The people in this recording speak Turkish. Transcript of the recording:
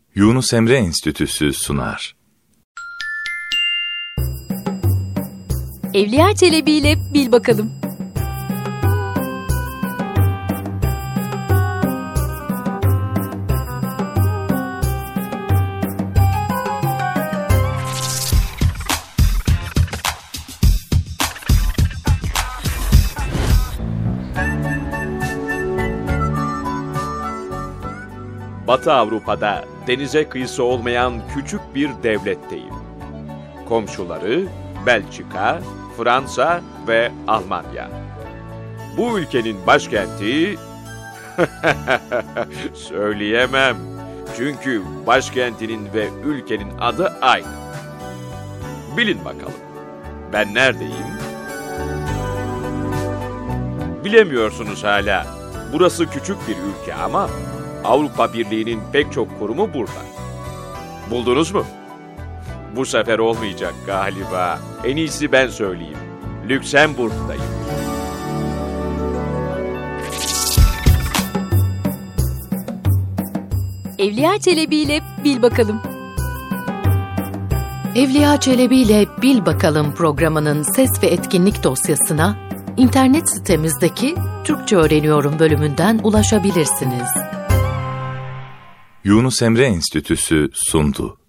Yunus Emre Enstitüsü sunar. Evliya Çelebi ile Bil Bakalım. Batı Avrupa'da denize kıyısı olmayan küçük bir devletteyim. Komşuları Belçika, Fransa ve Almanya. Bu ülkenin başkenti... söyleyemem. Çünkü başkentinin ve ülkenin adı aynı. Bilin bakalım. Ben neredeyim? Bilemiyorsunuz hala. Burası küçük bir ülke ama Avrupa Birliği'nin pek çok kurumu burada. Buldunuz mu? Bu sefer olmayacak galiba. En iyisi ben söyleyeyim. Lüksemburg'dayım. Evliya Çelebi ile Bil Bakalım. Evliya Çelebi ile Bil Bakalım programının ses ve etkinlik dosyasına internet sitemizdeki Türkçe Öğreniyorum bölümünden ulaşabilirsiniz. Yunus Emre Enstitüsü sundu.